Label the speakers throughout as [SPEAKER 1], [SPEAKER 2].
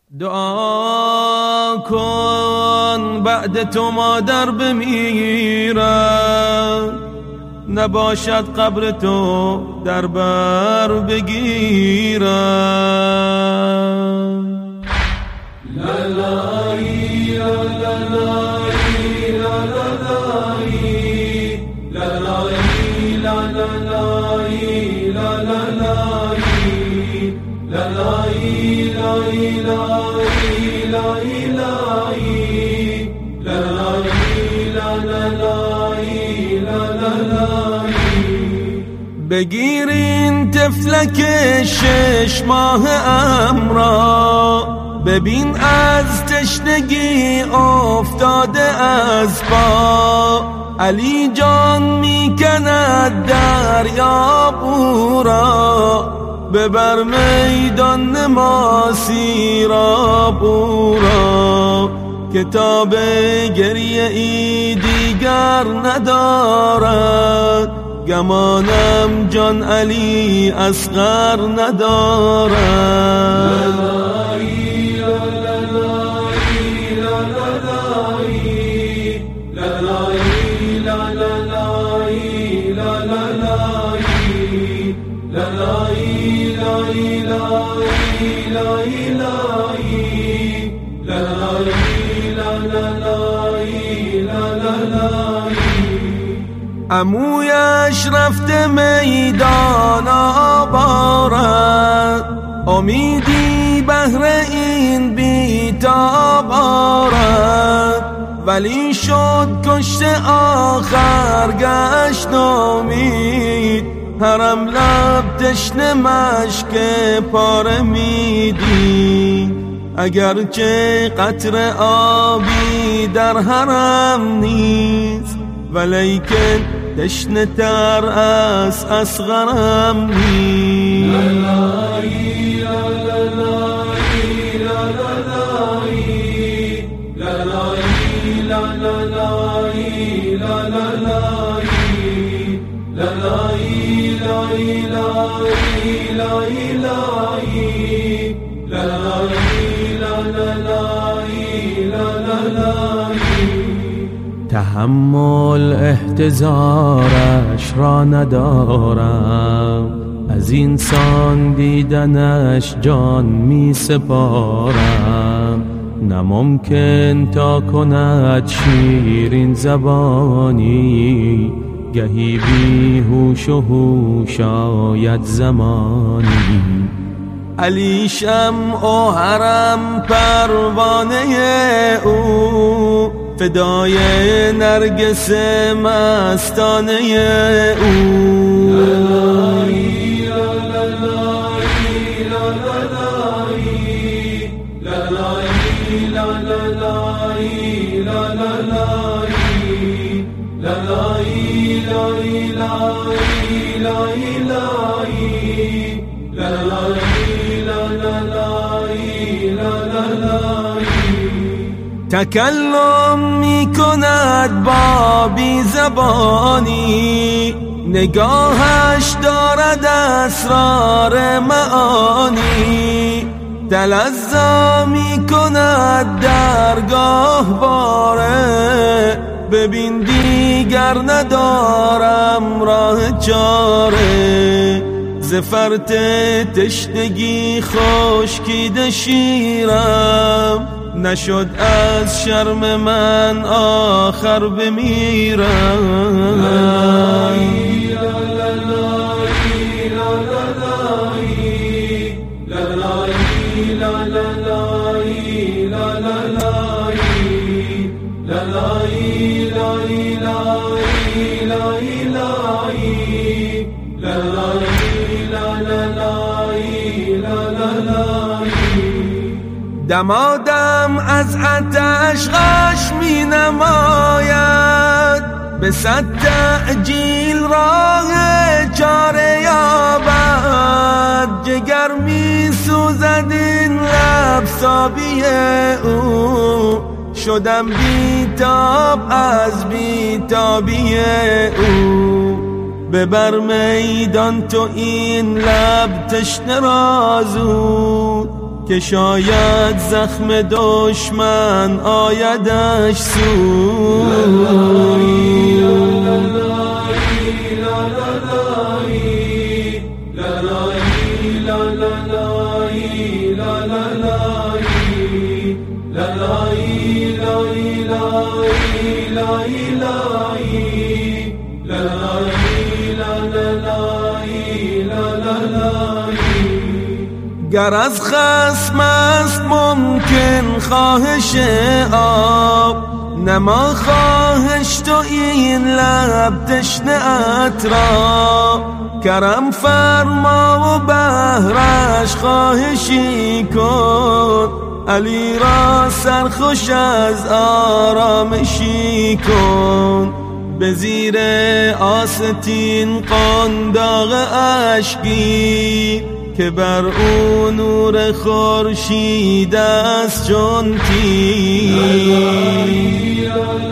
[SPEAKER 1] دعا کن بعد تو مادر بمیرم، نباشد قبر تو در بر بگیرم. لالایی لالایی لالایی لالایی لالایی لالایی لالایی بگیرین طفلک 6 ماه را، ببین از تشنگی افتاده از پا، علی جان میکند دریا او را، ببر میدان نماسی را بورا، کتاب گریه ای دیگر ندارد، گمانم جان علی اصغر ندارد. عمویش رفته میدان آبارد، امیدی بهر این بیتاب آرد، ولی شد کشته آخر گشت امید، حرم لب تشنه مشک پاره میدی، اگرچه قطره آبی در حرم نیست، ولیکن تشنه تر از اصغرم نیست. تحمل احتضارش را ندارم، از اینسان دیدنش جان می سپارم، نممکن تا کند شیرین زبانی، گهی بیهوش و هوش آید زمانی، علی شمع و حرم پروانه او، فدای نرگس مستانه او. تکلم می کند با بی زبانی، نگاهش دارد اسرار معانی، تلظا می کند درگاه باره، ببین دیگر ندارم راه چاره، زفرت تشنگی خشکیده شیرم، نشد از شرم من آخر بمیرم. دمادم از آتش غش می نماید، به صد تعجیل راه چاره یابد، جگر می سوزد این لب سابی او، شدم بیتاب از بیتابی او، ببر میدان تو این لب تشنه را زود، که شاید زخم دشمن آیدش سود. گر از خصم است ممکن خواهش آب، نما خواهش تو این لب تشنه‌ات را. کرم فرما و بهرش خواهشی کن، علی را سرخوش از آرامشی کن. به زیر آستین قنداق اشکی، که بر او نور خورشید است چون تیر.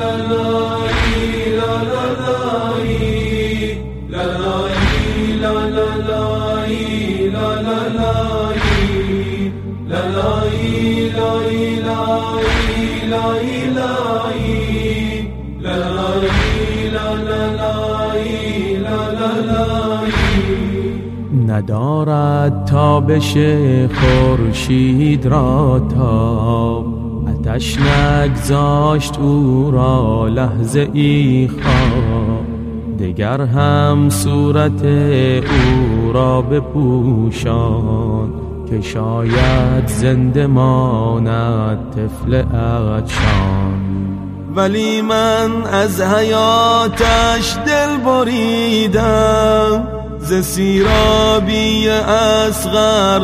[SPEAKER 1] ندارد تابش خورشید را تاب، آتش نگذاشت او را لحظه ای خواب. دگر هم صورت او را بپوشان، که شاید زنده ماند طفل عطشان. ولی من از حیاتش دل بریدم، ز سیرابی اصغر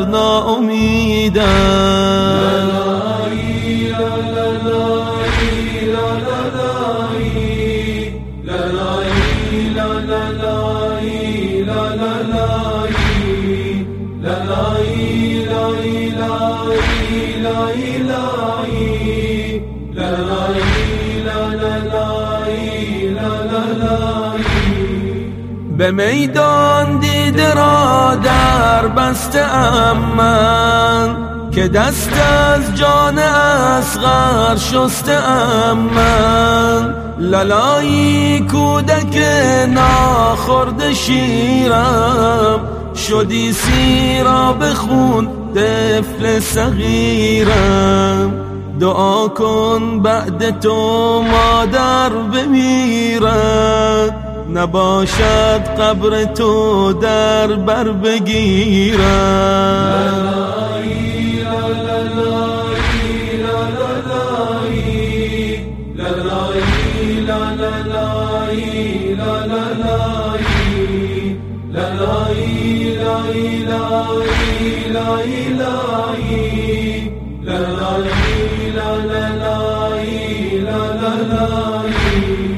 [SPEAKER 1] ناامیدم. به میدان دیده را در بسته‌ام من، که دست از جان اصغر شسته‌ام من. لالایی کودک ناخورده شیرم، شدی سیراب خون طفل صغیرم. دعا کن بعد تو مادر بمیرد، نباشد قبر تو در بر بگیرد.
[SPEAKER 2] La la la la la la la la la.